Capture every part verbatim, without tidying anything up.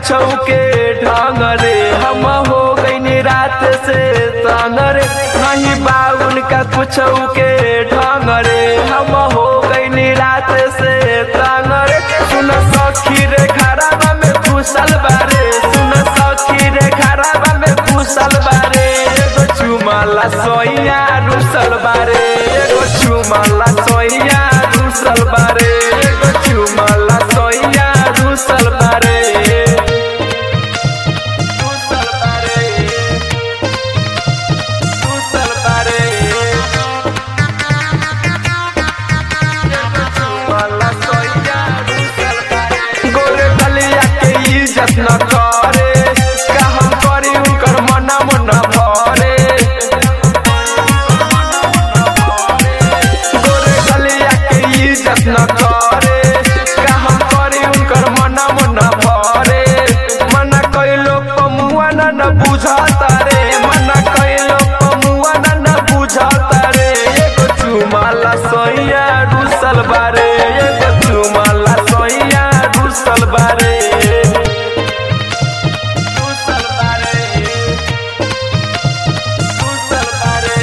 कुछ के ढंग रे हम हो गई रात से तंग रे नहीं बा उनका कुछ के ढंग रे हम हो गई रात से तंग रे सुन सखी रे खराबा में घुसल बारे सुन सखी रे खराबा में घुसल बारे एगो चुमाला सोइया रुसल बारे एगो चुमाला सोइया रुसल बारे एगो चुमाला सोइया रुसल बारे रुसल बारे रुसल बारे एगो चुमाला सोइया रुसल बारे गोरे गलिया के इज्जत न करे का हम करी उनकर मना मना भरे गोरे गलिया के इज्जत न करे का हम करी उनकर मना मना भरे मना कइलो पमुआ न बुझाता रे मना कइलो पमुआ न बुझाता रे एगो चुमाला सोइया रुसल बारे एगो चुमाला सोइया रुसल बारे रुसल बारे रुसल बारे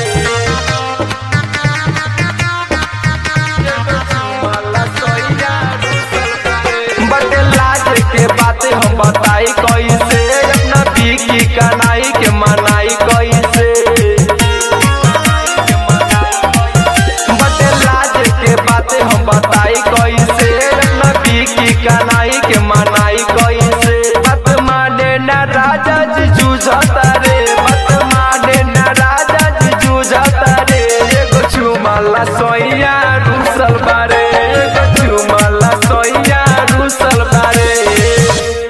एगो चुमाला सोइया रुसल बारे बटे लाज के बातें हम बताई कैसे अपना बीकी कनाई के मनाई कैसे बटे लाज के बातें हम बताई कैसे अपना बीकी कनाई के मनाई कैसे बात माने ना राजा जी जूझता रे